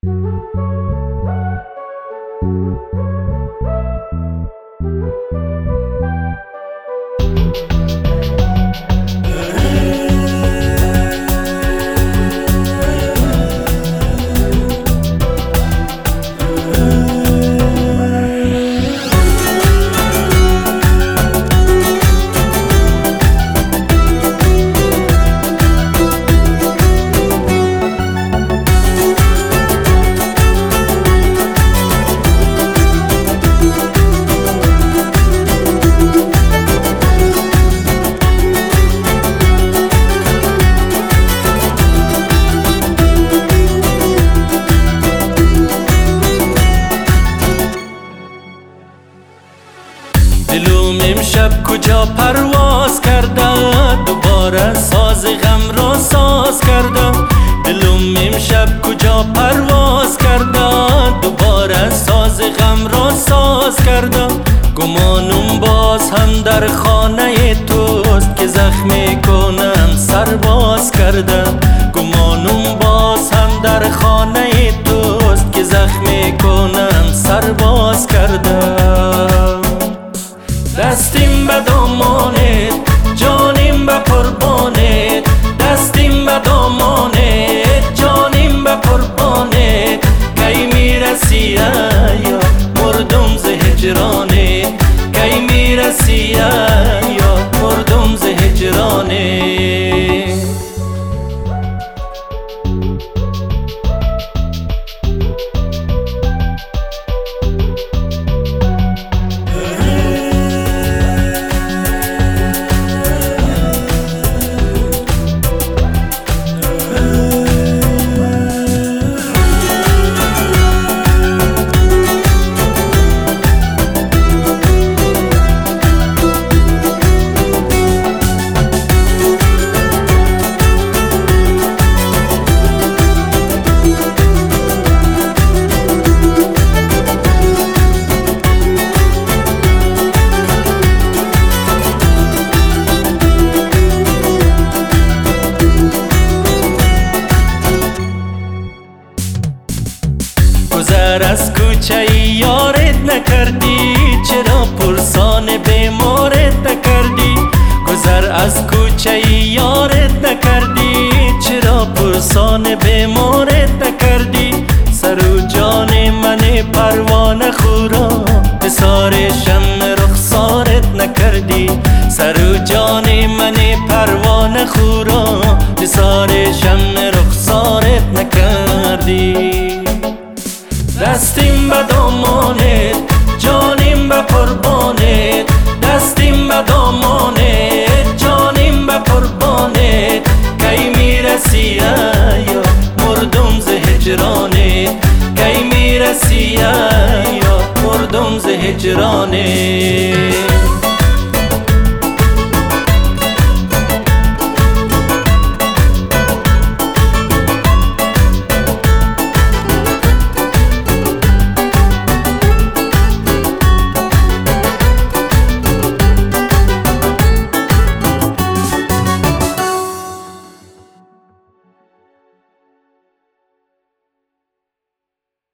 دلوم امشب کجا پرواز کرده، دوباره ساز غم را ساز کرده. دلوم امشب کجا پرواز کرده، دوباره ساز غم را ساز کرده. گمانم باز هم در خانه توست که زخم کنم سرباز کرده. گمانم باز هم در خانه توست که زخم کنم سرباز کرده. دستیم به دامانت، جانیم به قربانت. دستیم به دامانت، جانیم به قربانت. کی میرسی یا مردم ز هجرانت، کی میرسی یا مردم ز هجرانت. گذر از کوچه یارت نکردی، چرا پرسان بیمارت نکردی؟ گذر از کوچه یارت نکردی، چرا پرسان بیمارت نکردی؟ سر و جان من پروانه خورا نثار شمع رخسارت نکردی. سر و جان من پروانه خورا نثار شمع رخسارت نکردی. دستیم به دامانت، جانیم به قربانت. دستیم به دامانت، جانیم به قربانت. کی میرسی یا مردم ز هجرانت، کی میرسی یا مردم ز هجرانت.